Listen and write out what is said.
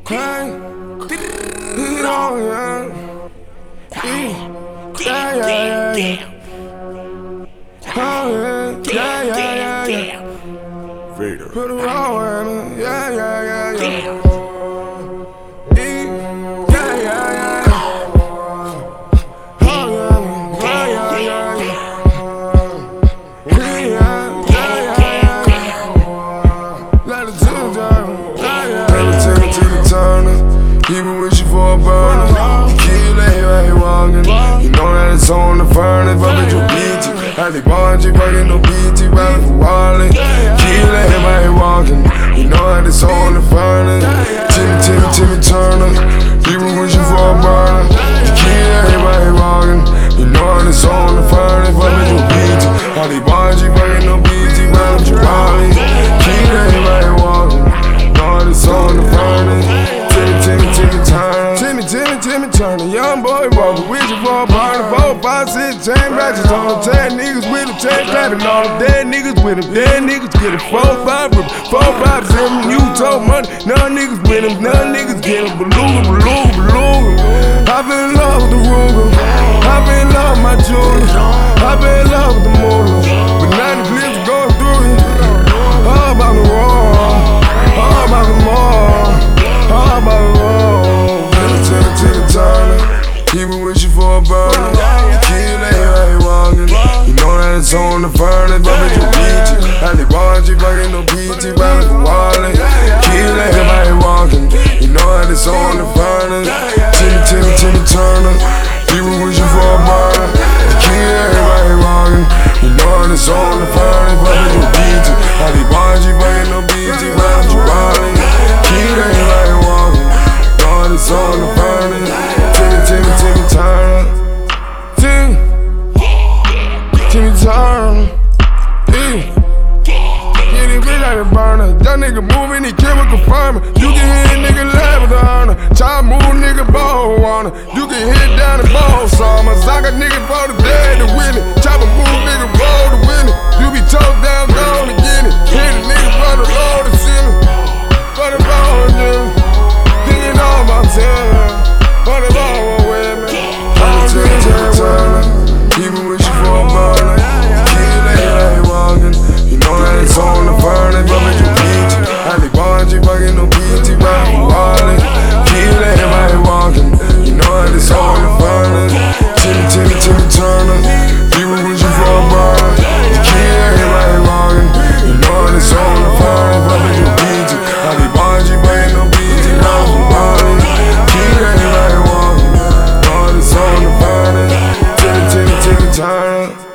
crank. Heat on, yeah. Yeah, yeah, yeah. Oh, yeah, yeah, yeah. Vader. Put it on, man. Yeah, yeah, yeah, yeah. People wishing for a burner. The kid lay right walking. You know that it's on the furnace. Fuck with your BT. I think Bonji fucking no BT. Rapping for Wally. Kid lay right walking. You know that it's on the furnace. Timmy Turner. People wishing for a burner. The kid lay right walking. You know that it's on the furnace. Fuck with your BT. I think Bonji fucking no BT. Rapping for Wally. Kid lay right walking. You know that it's on the furnace. Timmy Turner, young boy walking, wishing for a burner. 4, 5, 6, 10 ratchets on them. 10 niggas with him, 10 clapping on them. Dead niggas with him, dead niggas get it. 4, 5 rip, 4, 5 7. You told money, none niggas with him, none niggas get him. Beluga. I been in love with the Ruger, I been in love with my jewelry, I been in love with the motor. But now the clips going through it. All about the wall, all about the mall, all about the wall. Timmy Turner, people wishing for a burner. The kid lay right walking. You know that it's on the furnace. Bumpin' your BT. I think Bonji fucking no BT. Rapping for Wally. Kid lay right walking. You know that it's on the furnace. Timmy Turner, people wishing for a burner. The kid lay right walking. You know that it's on the furnace. Bumpin' your BT. I think Bonji fucking no BT. Rapping for Wally. Kid lay right walking. It's on the furnace. Timmy Turner. Timmy Turner. Get it bitch like a burner. That nigga moving, he chemical farmer. You can hit a nigga live with the honor. Try to move nigga ball on her. You can hit down the ball summers. I got niggas for the dead to win it. Chop a move nigga roll to win it. You be told down, gone to get it. Hit a nigga for the road to see me. For the ball, yeah. People wishing for a burner. Kid lay right walking. You know that it's on the furnace. Bumpin' your BT. I think Bonji fucking no BT. Rapping for Wally. Kid lay right walking. You know that it's on the furnace. Timmy Turner. People wishing for a burner. Kid lay right walking. You know that it's on the furnace. Bumpin' your BT. I think Bonji fucking no BT. Rapping for Wally. Timmy Turner.